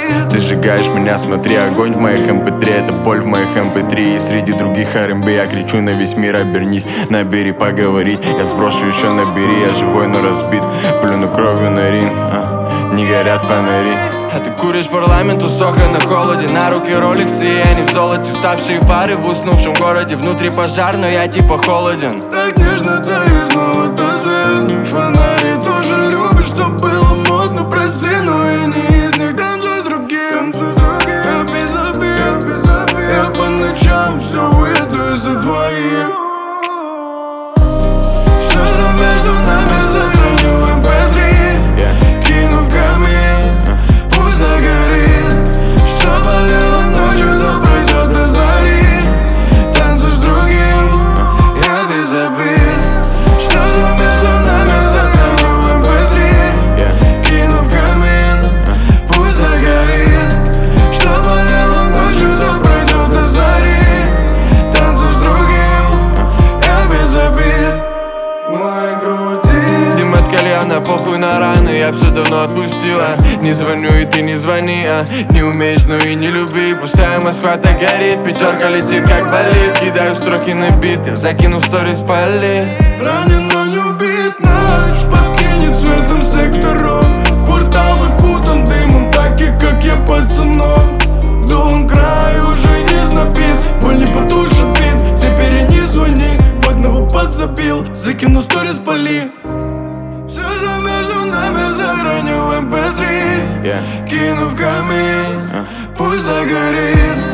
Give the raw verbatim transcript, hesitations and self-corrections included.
горит. Ты сжигаешь меня, смотри, огонь в моих эм пэ три. Это боль в моих эм пэ три. И среди других ар энд би я кричу на весь мир: обернись, набери поговорить. Я сброшу еще, набери, я живой, но разбит. Плюну кровью на ринг, а, не горят фонари. А ты куришь парламент у Соха на холоде. На руки роликсы, и они в золоте. Вставшие фары в уснувшем городе. Внутри пожар, но я типа холоден. Так нежно, да и снова тот свет. Фонари тоже любишь, что было модно, прости, но я не из них. Танцуй с другим, я без обид. Я по ночам все выйду из-за двоих. Все, что между нами, сохраню в эм пэ три. Кину в камин, пусть догорит. Что болело ночью, то пройдет до зари. Танцуй с другим, я без обид. Что, что между нами, сохраню в эм пэ три. Кину в камин, пусть догорит. Что болело ночью, то пройдет до зари. Танцуй с другим, я без обид. Мои груди дым от кальяна, похуй на раны, я все давно отпустила. Не звоню и ты не звони, а не умеешь, ну и не люби. Пустая Москва так горит, пятерка летит как болит. Кидаю строки на бит, я закину в сторис пали. Ранен, но не убит, наш подкинет светом сектору. Квартал окутан дымом, так и как я пацанов. Дом край уже не знобит, боль не потушит бит. Теперь и не звони, в одного подзабил. Закину сторис пали. Все, что между нами, сохраню в эм пэ три. Yeah. Кину в камин, пусть догорит.